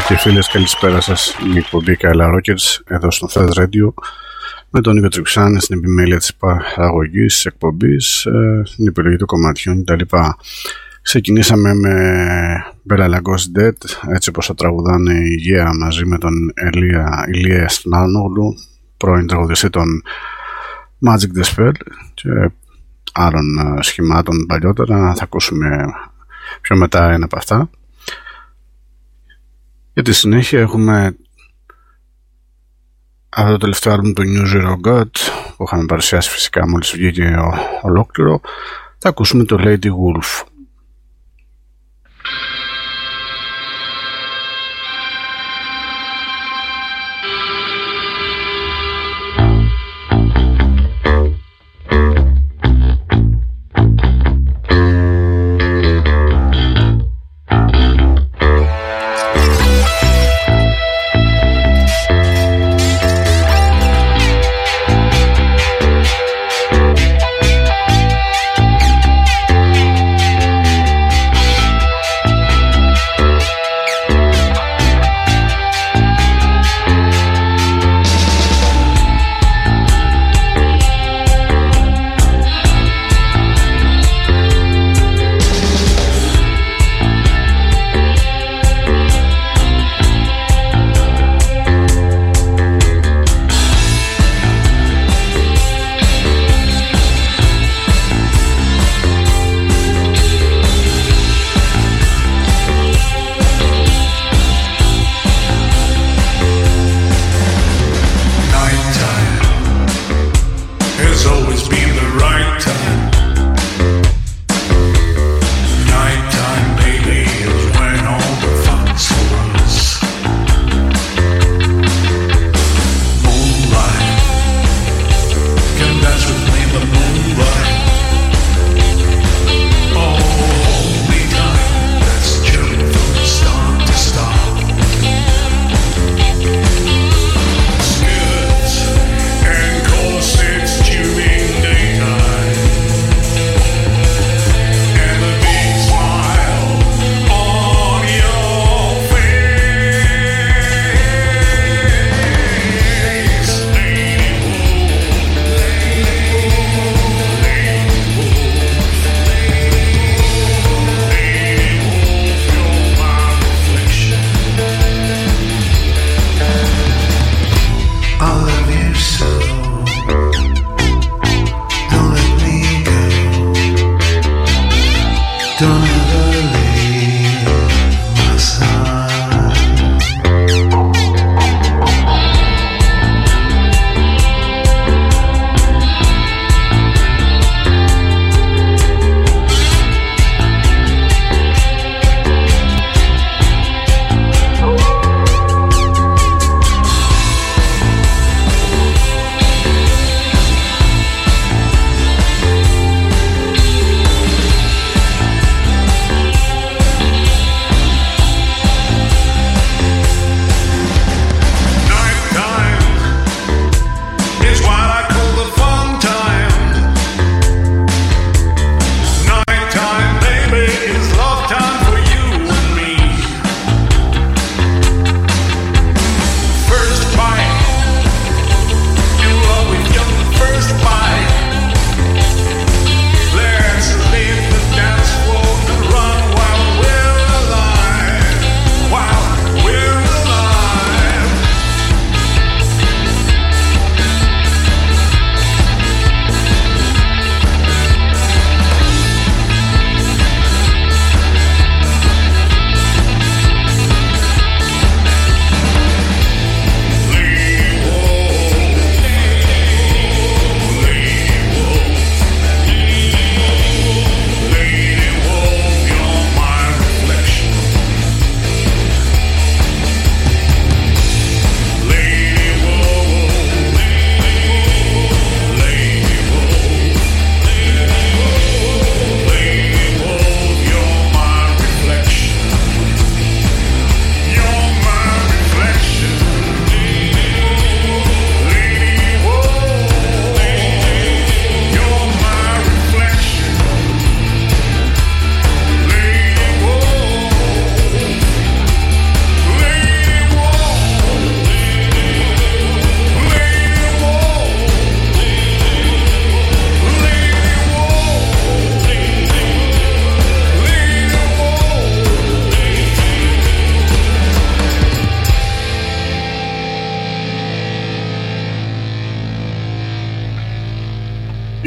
Φίλοι και φίλες, καλησπέρα σας. Είναι η εκπομπή Kaila Rockers εδώ στο Thread Radio με τον Νίκο Τριψάν στην επιμέλεια της παραγωγής της εκπομπής, την επιλογή των κομματιών κτλ. Ξεκινήσαμε με Bella Lugosi's Dead, έτσι όπως το τραγουδάνε η Υγεία μαζί με τον Ηλία Στανάνογλου, πρώην τραγουδιστή των Magic the Spell και άλλων σχημάτων παλιότερα. Θα ακούσουμε πιο μετά ένα από αυτά. Για τη συνέχεια έχουμε αυτό το τελευταίο άλμπουμ του New Zero God που είχαμε παρουσιάσει φυσικά μόλις βγήκε ολόκληρο. Θα ακούσουμε το Lady Wolf.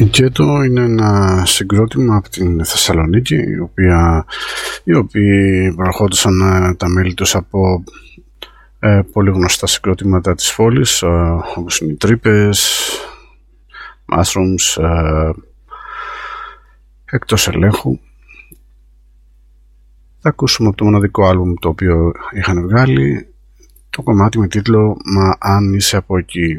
Γκέτο είναι ένα συγκρότημα από την Θεσσαλονίκη, οι οποίοι προερχόντουσαν τα μέλη τους από πολύ γνωστά συγκρότηματα της πόλης, όπως είναι οι Τρύπες, Mushrooms, Εκτός Ελέγχου. Θα ακούσουμε από το μοναδικό άλμπουμ το οποίο είχαν βγάλει το κομμάτι με τίτλο «Μα αν είσαι από εκεί».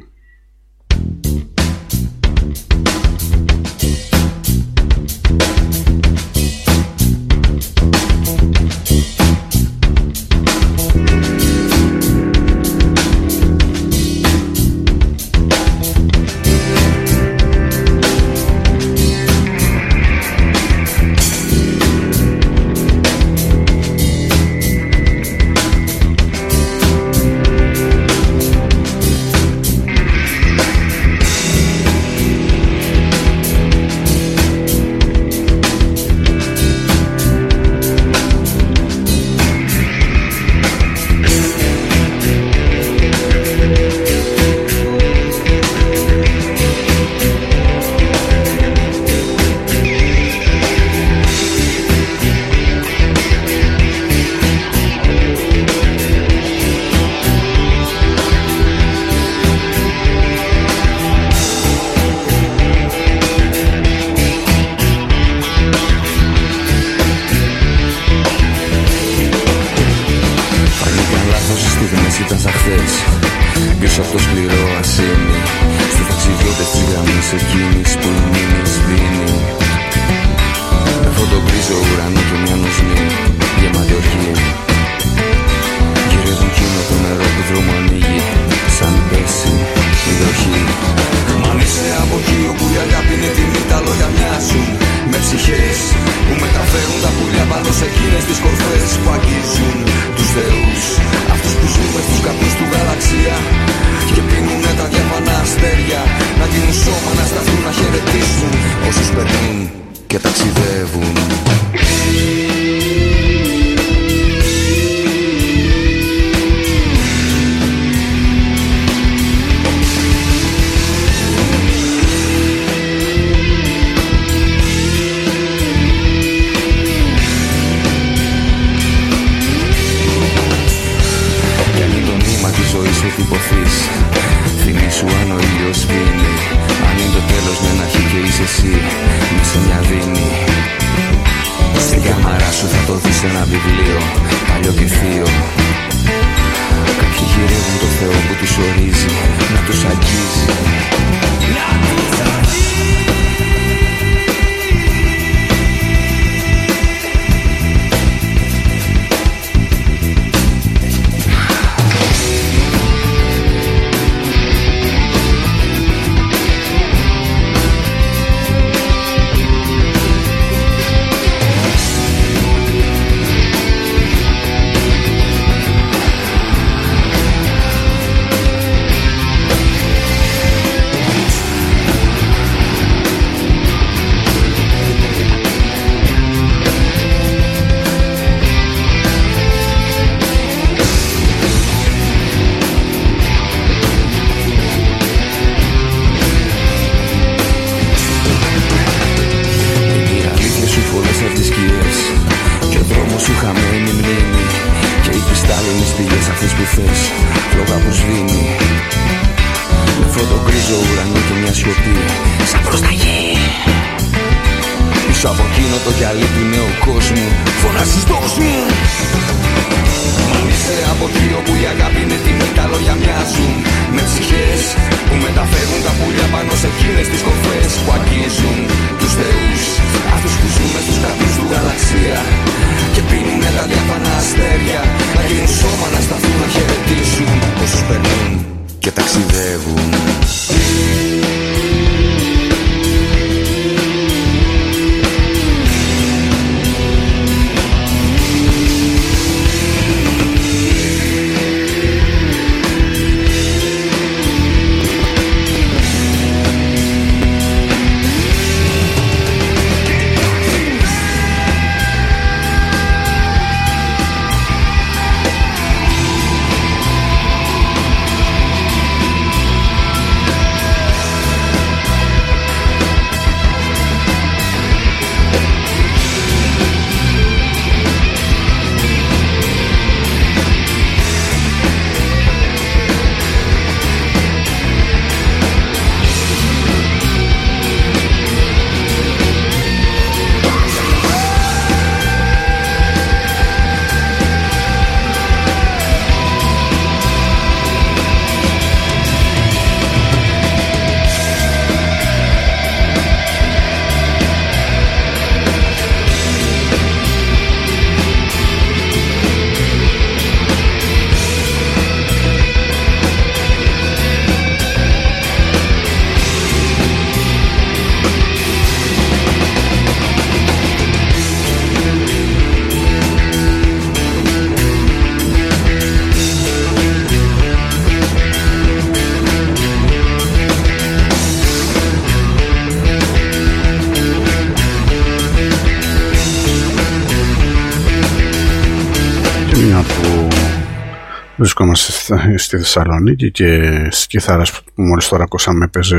Βρισκόμαστε στη Θεσσαλονίκη και στις κιθάρες που μόλις τώρα ακούσαμε παίζει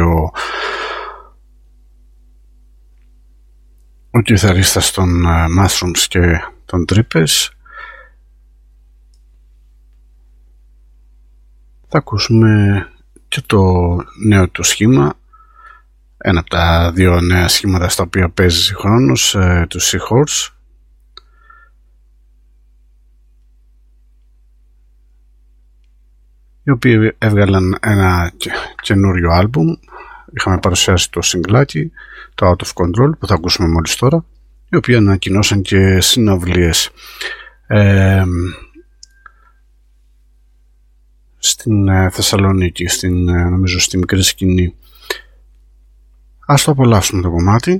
ο κιθαρίστας των Mushrooms και των Τρύπες. Θα ακούσουμε και το νέο του σχήμα, ένα από τα δύο νέα σχήματα στα οποία παίζει συγχρόνως, του Seahorse. Οι οποίοι έβγαλαν ένα καινούριο άλμπουμ. Είχαμε παρουσιάσει το συγκλάκι, το Out of Control, που θα ακούσουμε μόλις τώρα, οι οποίοι ανακοινώσαν και συναυλίες στην Θεσσαλονίκη, νομίζω στη μικρή σκηνή. Ας το απολαύσουμε το κομμάτι.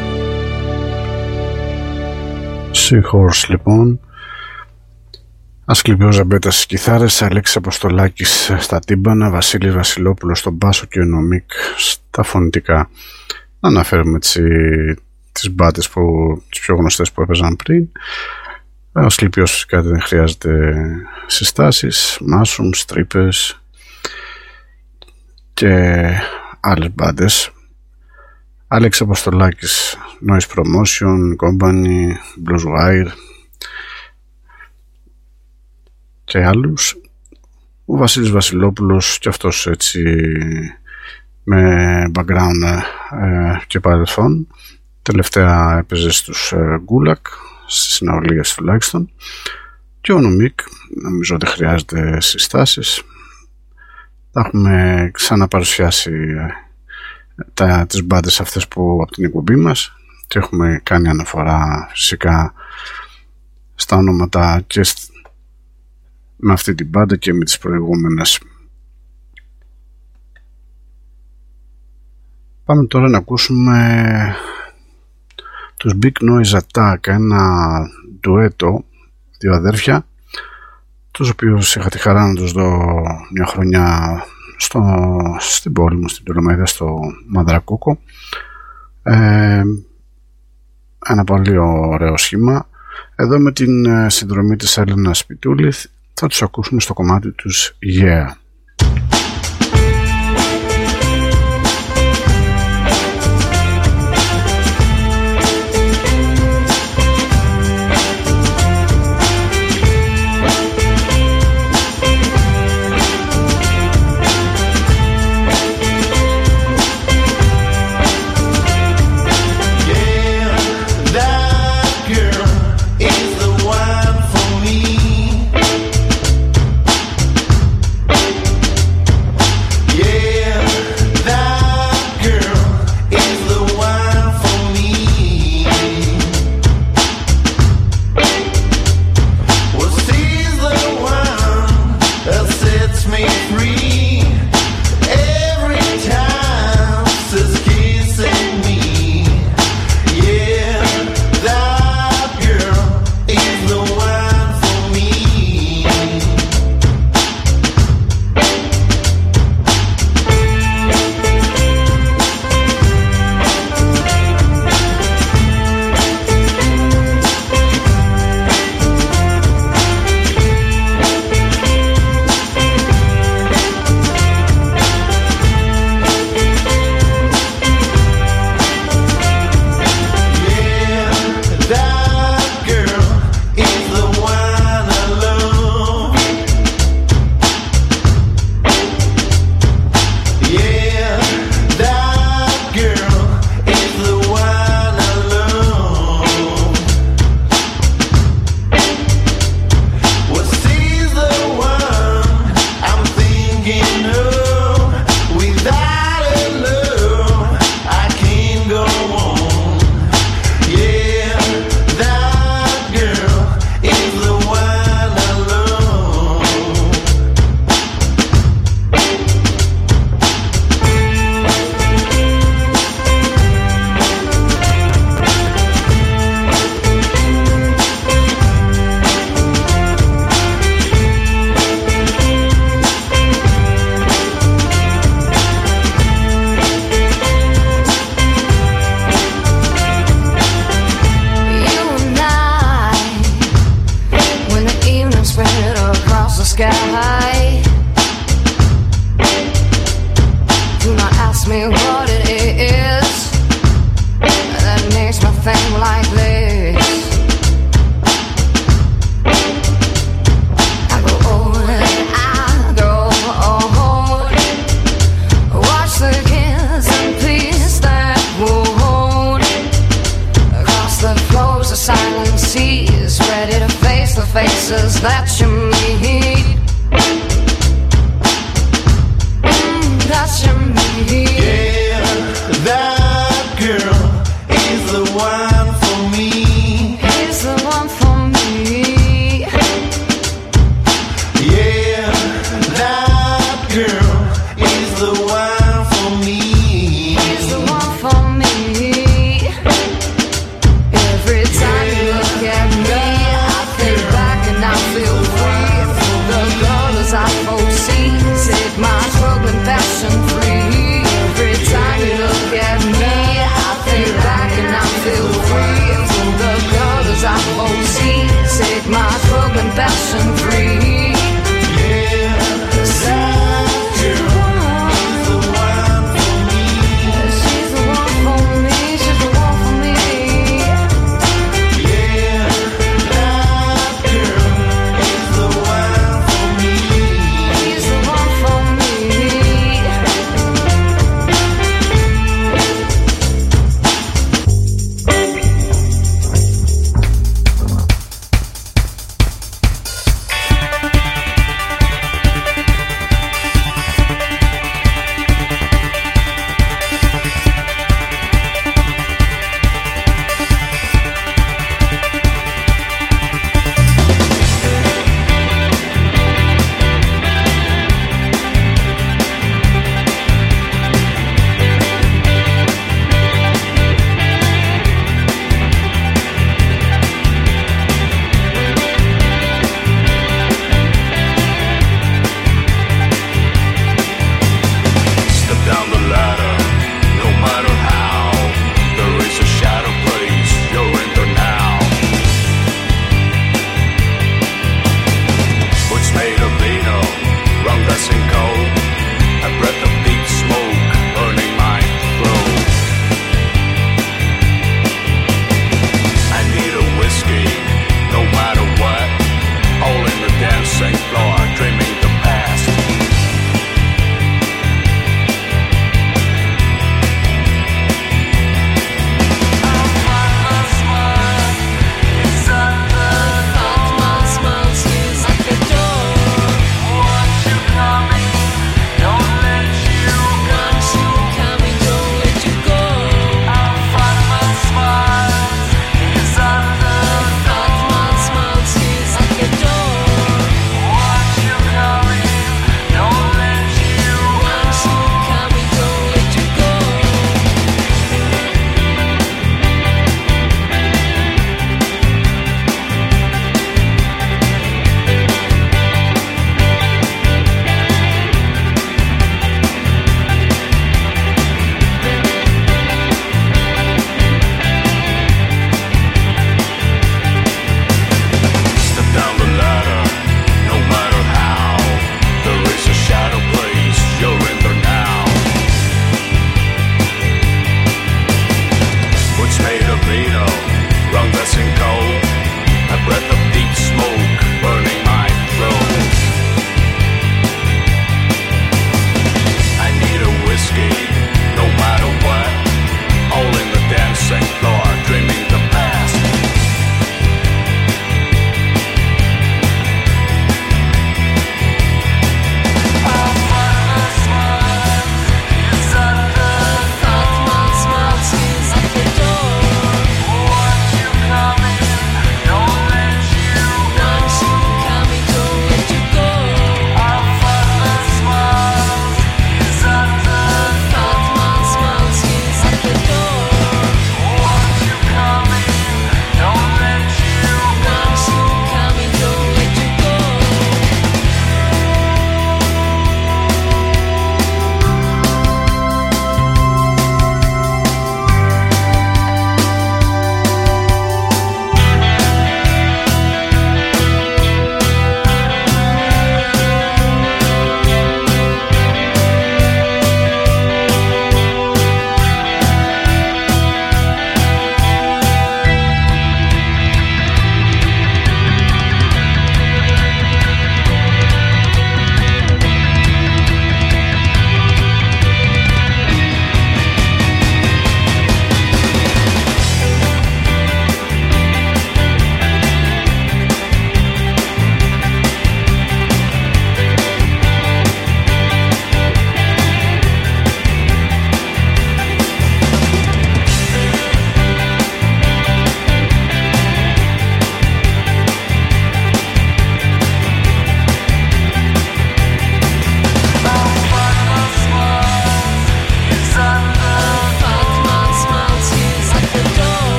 Seahorse λοιπόν, Ασκληπιός Ζαμπέτας στις κιθάρες, Αλέξης Αποστολάκης στα τύμπανα, Βασίλης Βασιλόπουλος στον μπάσο και ο Νομίκ στα φωνητικά. Να αναφέρουμε τις μπάτες τις πιο γνωστές που έπαιζαν πριν. Ο Ασκληπιός φυσικά δεν χρειάζεται συστάσεις, Μάσουμς, Τρύπες και άλλες μπάτες. Αλέξης Αποστολάκης, Noise Promotion, Company, Blues Wire και άλλους. Ο Βασίλης Βασιλόπουλος και αυτός έτσι με background και παρελθόν. Τελευταία έπαιζε στους Γκούλακ, στις συναυλίες τουλάχιστον. Και ο Νομίκ, νομίζω ότι χρειάζεται συστάσεις. Τα έχουμε ξαναπαρουσιάσει τις μπάντες αυτές που από την εκπομπή μας και έχουμε κάνει αναφορά φυσικά στα ονόματα και με αυτή την μπάντα και με τις προηγούμενες. Πάμε τώρα να ακούσουμε τους Big Noise Attack, ένα ντουέτο, δύο αδέρφια, τους οποίους είχα τη χαρά να τους δω μια χρονιά στην πόλη μου, στην Τολεμαϊδα, στο Μανδρακούκο. Ένα πολύ ωραίο σχήμα. Εδώ με την συνδρομή της Έλενας Σπιτούλη θα τους ακούσουμε στο κομμάτι τους Yeah. Every time you look at me, I think back and I feel free.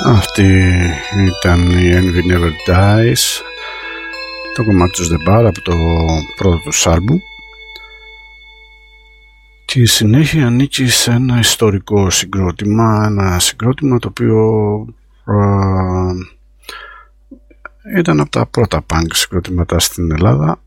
Αυτή ήταν η Envy Never Dies, το κομμάτι τους The Bar από το πρώτο τους άλμπουμ, και η συνέχεια ανήκει σε ένα ιστορικό συγκρότημα, ένα συγκρότημα το οποίο ήταν από τα πρώτα punk συγκροτήματα στην Ελλάδα,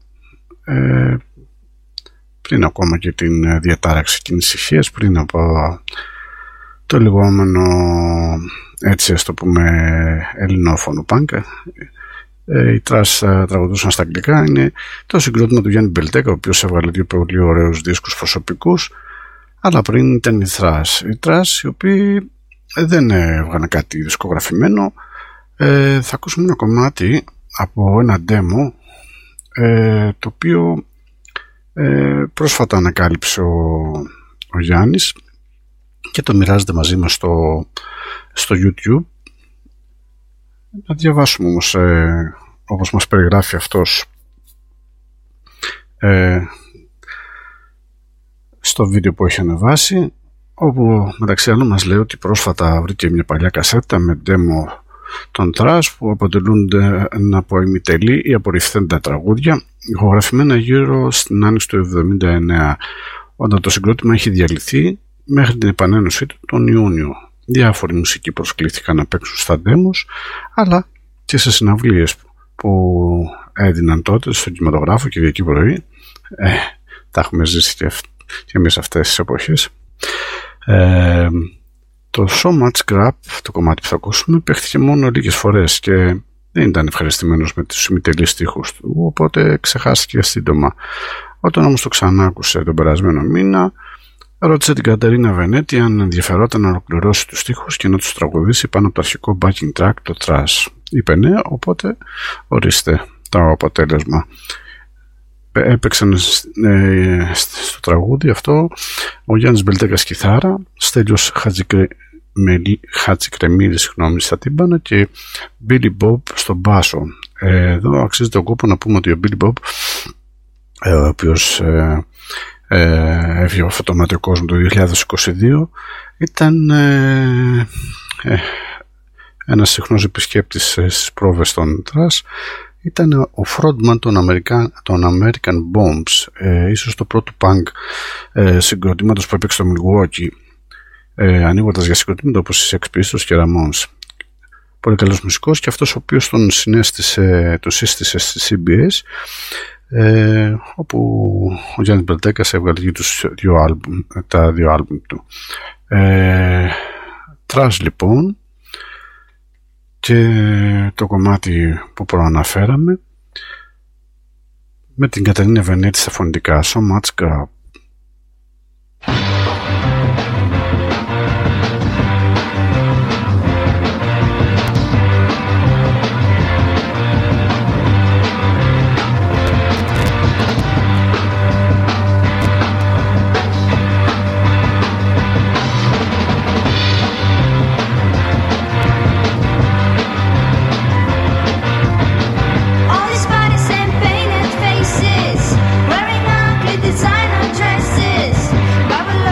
πριν ακόμα και την διατάραξη εκείνης ησυχίας, πριν από το λεγόμενο, έτσι ας το πούμε, ελληνόφωνο punk. Οι Trash τραγουδούσαν στα αγγλικά. Είναι το συγκρότημα του Γιάννη Μπελτέκα, ο οποίος έβγαλε δύο πολύ ωραίους δίσκους προσωπικούς, αλλά πριν ήταν οι Trash. Οι Trash, οι οποίοι δεν έβγαλαν κάτι δισκογραφημένο. Θα ακούσουμε ένα κομμάτι από ένα demo, το οποίο πρόσφατα ανακάλυψε ο Γιάννης και το μοιράζεται μαζί μας στο YouTube. Να διαβάσουμε όμως όπως μας περιγράφει αυτός στο βίντεο που έχει ανεβάσει, όπου μεταξύ άλλων μας λέει ότι πρόσφατα βρήκε μια παλιά κασέτα με demo των Trash που αποτελούνται από ημιτελή ή απορριφθέντα τραγούδια, ηχογραφημένα γύρω στην άνοιξη του 1979, όταν το συγκρότημα έχει διαλυθεί, μέχρι την επανένωσή του τον Ιούνιο. Διάφοροι μουσικοί προσκλήθηκαν να παίξουν στα demos, αλλά και σε συναυλίες που έδιναν τότε στον κινηματογράφο Κυριακή πρωί. Τα έχουμε ζήσει και εμείς αυτές τις εποχές. Το So Much Crap, το κομμάτι που θα ακούσουμε, παίχτηκε μόνο λίγες φορές και δεν ήταν ευχαριστημένος με τους ημιτελείς στίχους του, οπότε ξεχάστηκε σύντομα. Όταν όμως το ξανά άκουσε τον περασμένο μήνα, ρώτησε την Κατερίνα Βενέτη αν ενδιαφερόταν να ολοκληρώσει τους στίχους και να τους τραγουδήσει πάνω από το αρχικό backing track, το Trash. Είπε ναι, οπότε ορίστε το αποτέλεσμα. Έπαιξαν στο τραγούδι αυτό ο Γιάννης Μπελτέκας κιθάρα, Στέλιος Χατζικρεμίδης στα τύμπανα και Billy Bob στο μπάσο. Εδώ αξίζει τον κόπο να πούμε ότι ο Billy Bob, ο οποίος έφυγε από αυτό το ματιό κόσμο το 2022, ήταν ένας συχνός επισκέπτης στις πρόβες των Trash. Ήταν ο frontman των American Bombs, ίσως το πρώτο punk συγκροτήματος που έπαιξε στο Milwaukee, ανοίγοντας για συγκροτήματα όπως οι Sex Pistols και Ramones. Πολύ καλός μουσικός και αυτός ο οποίος τον σύστησε στη CBS, όπου ο Γιάννης Μπελτέκας έβγαλε τα δύο άλμπουμ του. Trash λοιπόν, και το κομμάτι που προαναφέραμε με την Κατερίνα Βενέτη στα φωνητικά, So Much Crap. Wearing ugly designer dresses, Babylon.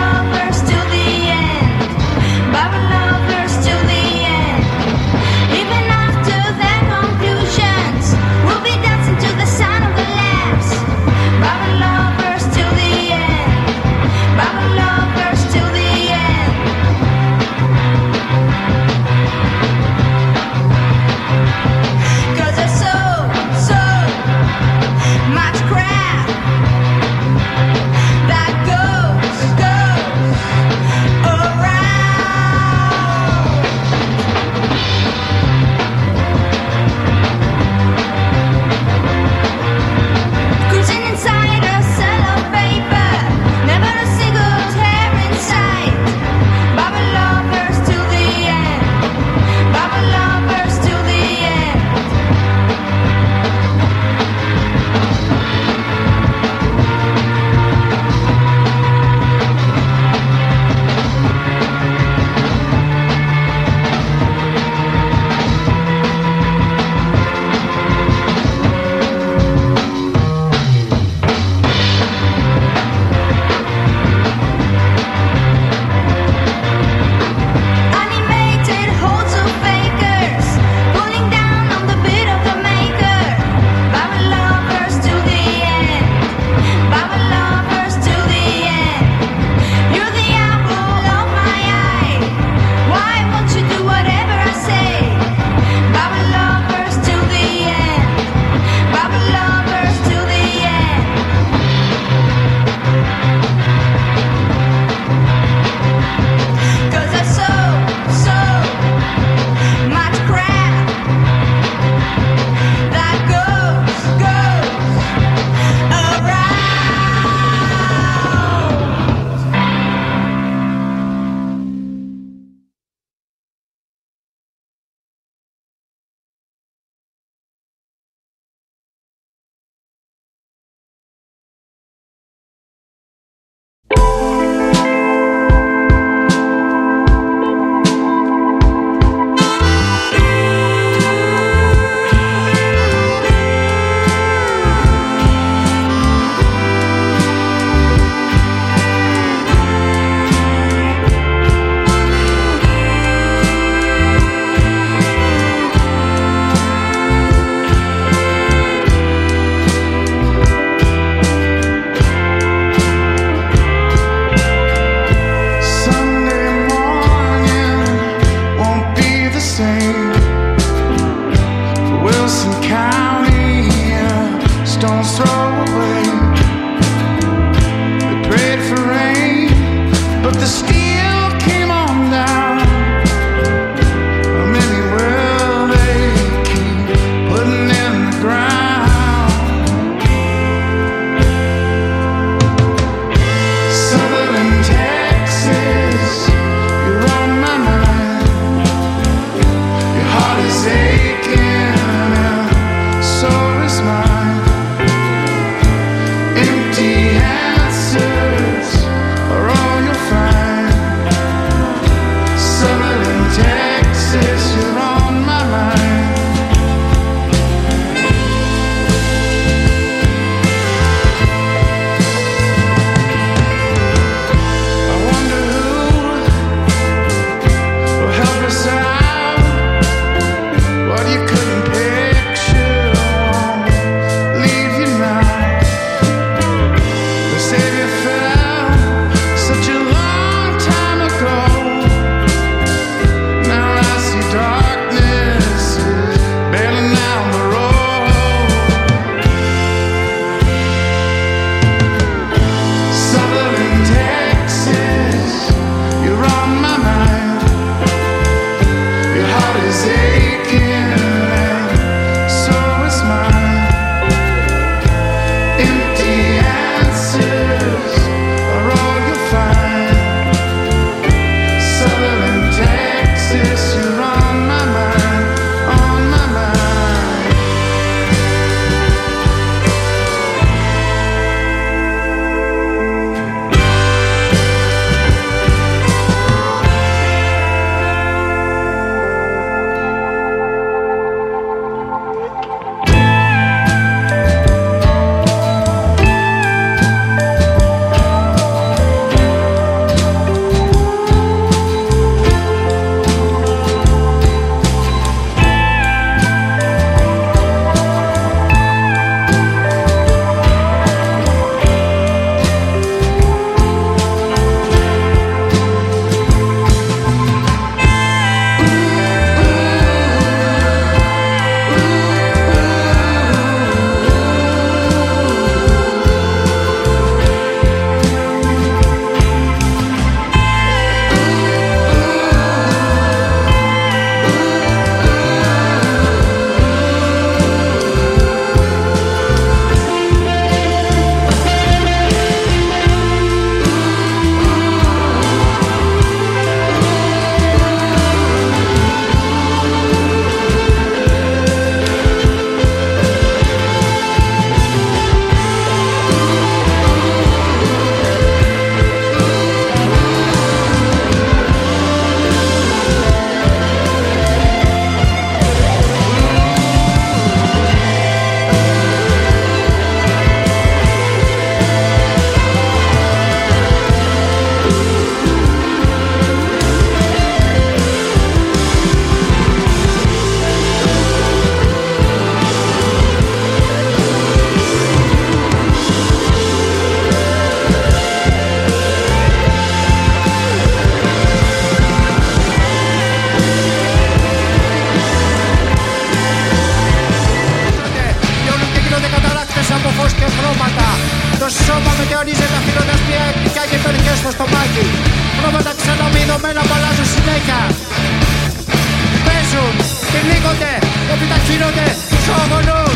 καπάκι. Πρόβατα ξαναμειδωμένα που αλλάζουν συνέχεια. Παίζουν, κυνήγονται, επιταχύνονται, ζωογονούν.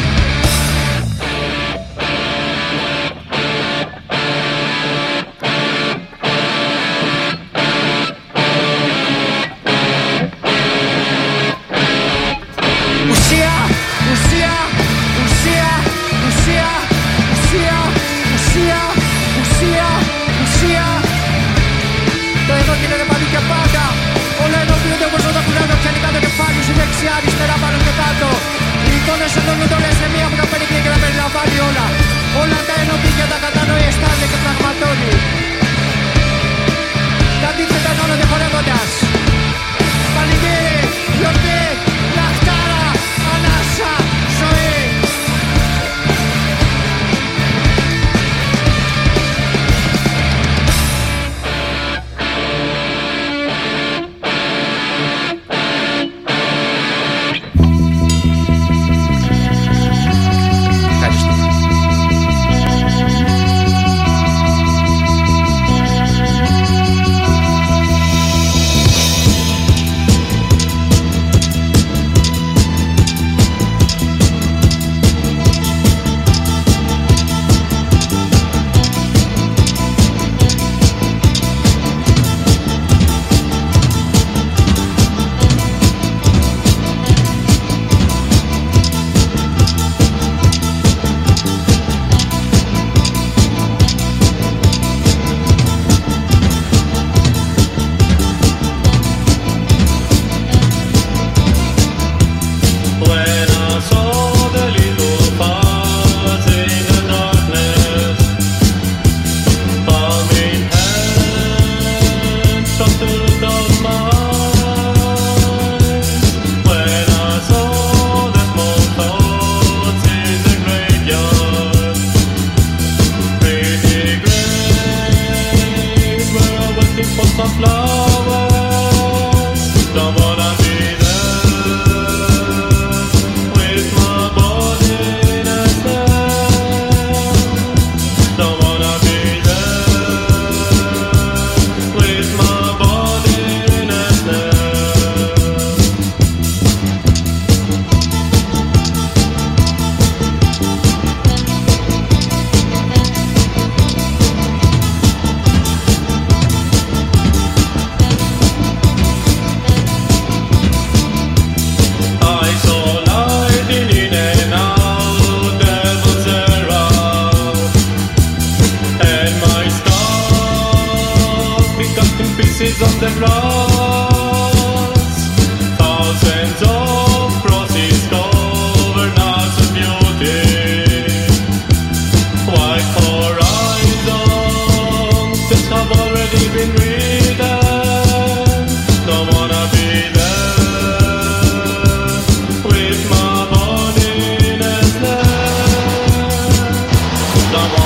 Ουσία, ουσία, ουσία, ουσία, ουσία, ουσία, ουσία, ουσία. Το εδώ και είναι παντού και πάντα. Όλα ενοποιούνται όπως όταν κουράνε πιανικά το κεφάλι σου δεξιά, αριστερά, πάνω και κάτω. Οι εικόνες ενώνονται όλες σε μία που να περικλεί και να περιλαμβάνει όλα. Όλα τα ενωπεί και τα κατανοεί, αισθάνεται και πραγματώνει. Τα αντίθετα ενώνονται χορεύοντας. Πανηγύρι, γιορτή, λαχτάρα, ανάσα, ζωή.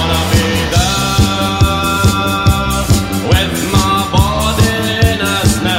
With my body in a snare.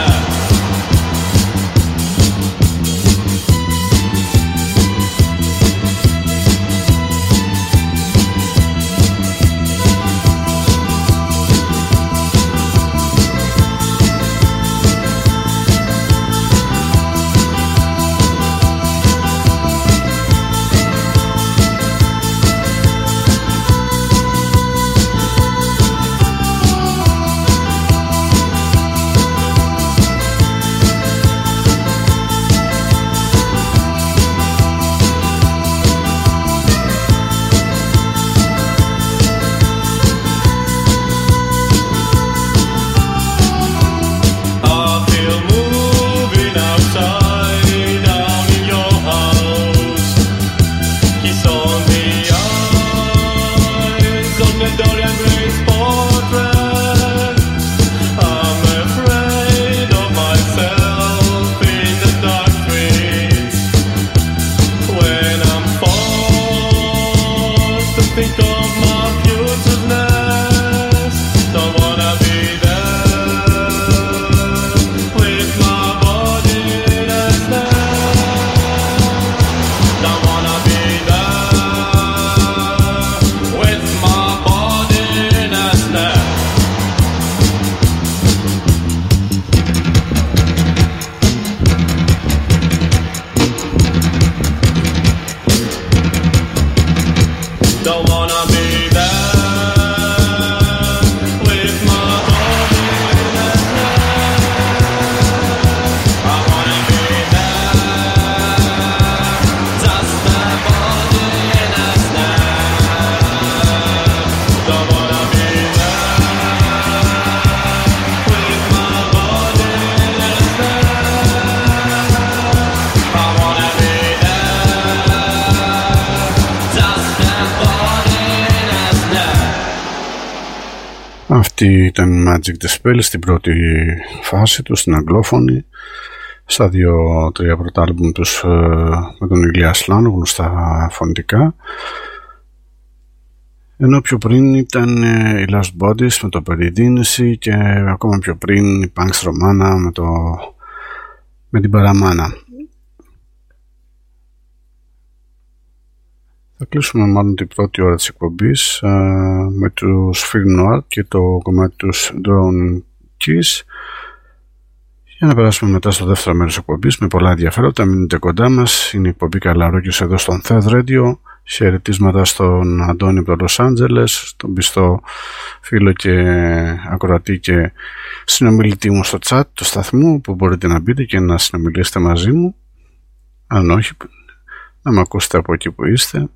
Αυτή ήταν Magic the Spell στην πρώτη φάση του, στην αγγλόφωνη, στα 2-3 πρώτα άλμπουμ τους με τον Ηλία Ασλάνο, γνωστά φωνητικά. Ενώ πιο πριν ήταν οι Lost Bodies με το Περιδίνηση και ακόμα πιο πριν η Punks Romana με την Παραμάνα. Θα κλείσουμε μάλλον την πρώτη ώρα της εκπομπής με τους Film Noir και το κομμάτι τους Drone Keys, για να περάσουμε μετά στο δεύτερο μέρος της εκπομπής με πολλά ενδιαφέροντα. Μείνετε κοντά μας, είναι η εκπομπή Καλαρόκιος εδώ στον Third Radio. Χαιρετίσματα στον Αντώνη από το Λος Άντζελες, τον πιστό φίλο και ακροατή και συνομιλητή μου στο chat του σταθμού, που μπορείτε να μπείτε και να συνομιλήσετε μαζί μου, αν όχι να με ακούσετε από εκεί που είστε.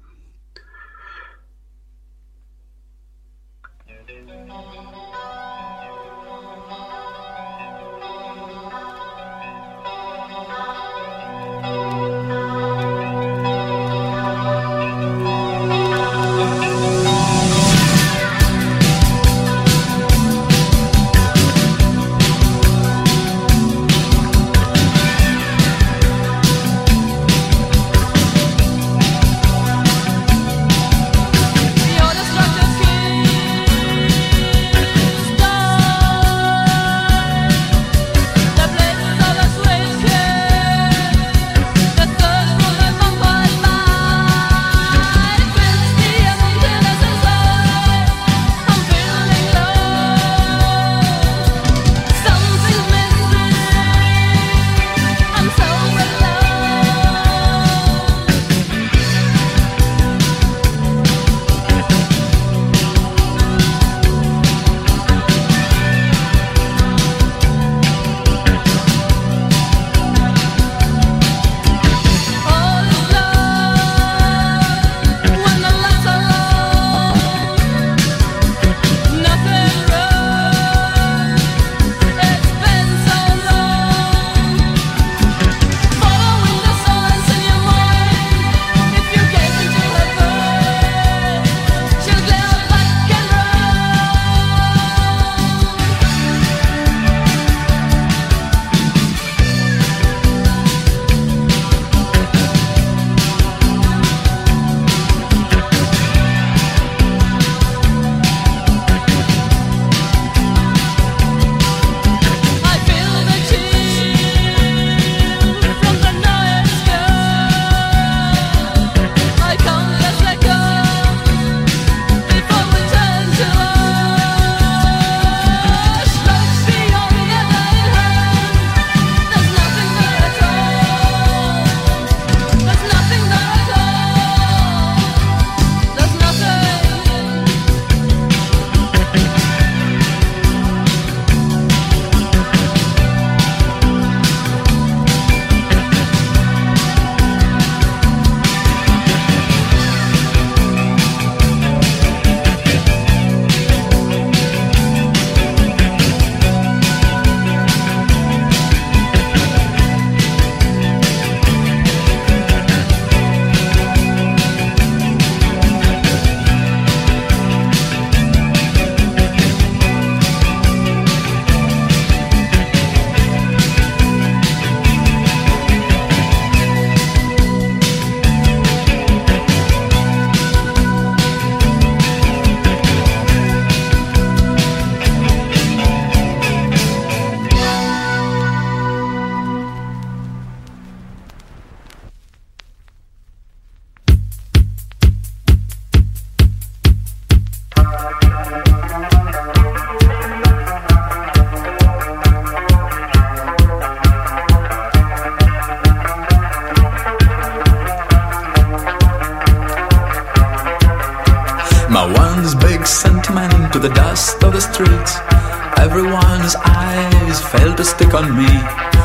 My one's big sentiment to the dust of the streets. Everyone's eyes failed to stick on me.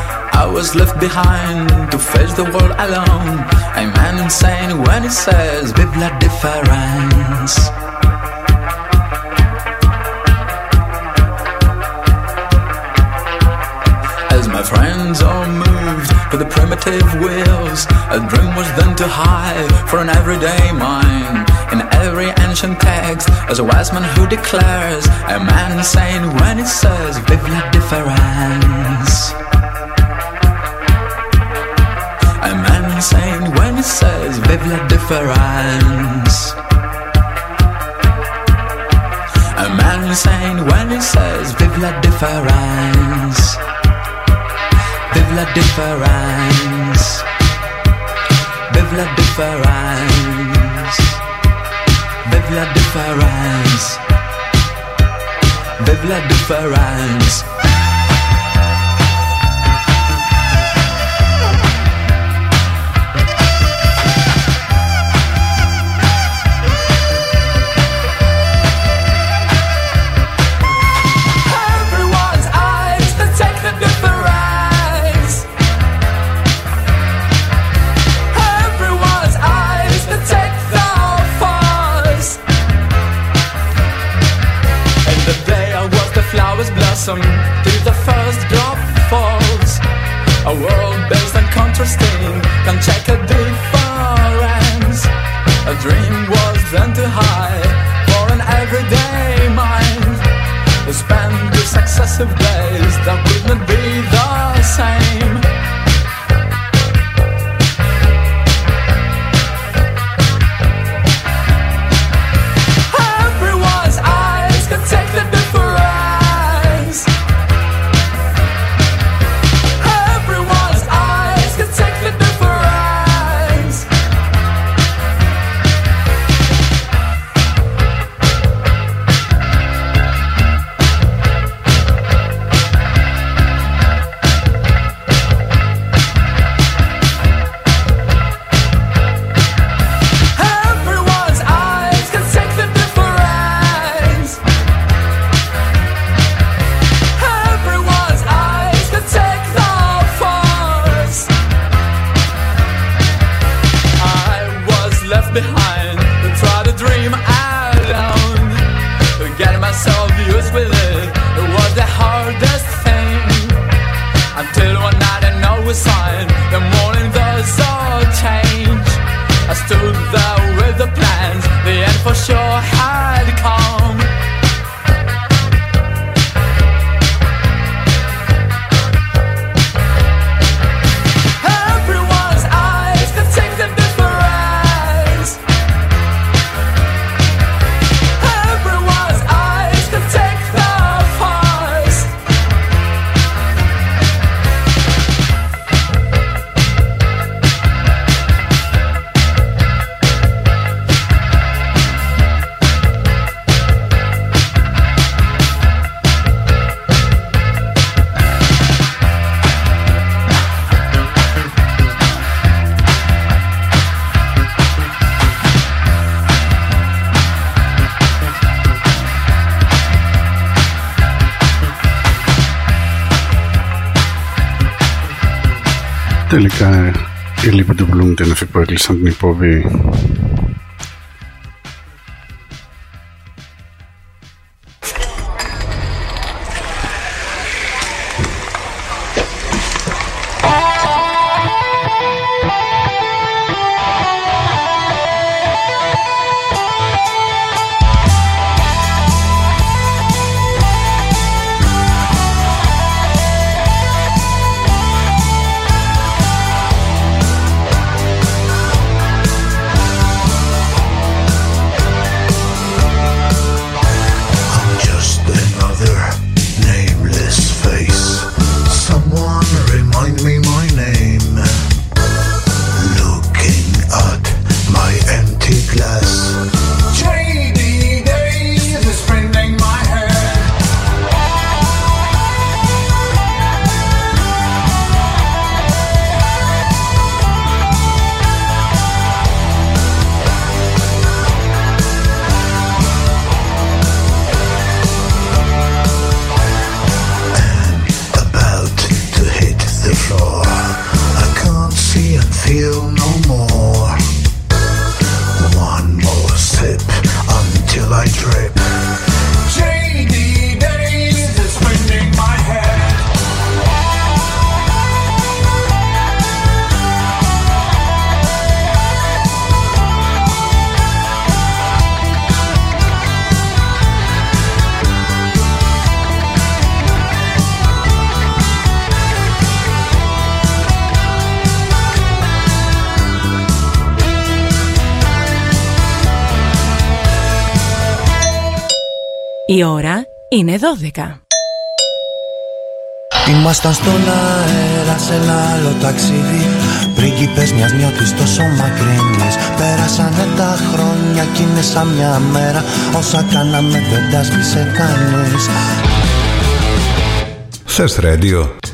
I was left behind to face the world alone. A man insane when he says vive la différence. As my friends all moved for the primitive wills. A dream was then too high for an everyday mind. In every ancient text, as a wise man who declares, a man saying when it says vive la différence. A man saying when it says vive la différence. A man saying when it says vive la différence. Vive la différence. Vive la différence. Vive la différence. Vive la différence. Till the first drop falls. A world based on contrasting can check a difference. A dream was then too high for an everyday mind. To spend the successive days that would not be the same. Everyone's eyes can take the difference. For sure had come. Everyone's eyes can take the difference. Everyone's eyes can take the force. Τελικά οι Λίποι του Bloom είναι αυτοί που έκλεισαν την υπόβη. Η ώρα είναι 12. Ήμασταν στον αέρα σε ένα άλλο ταξίδι, πρίγκιπες μιας νιώτης τόσο μακρινής. Πέρασανε τα χρόνια κι είναι σαν μια μέρα, όσα κάναμε δεν τα σβήσε κανείς. Θες Radio.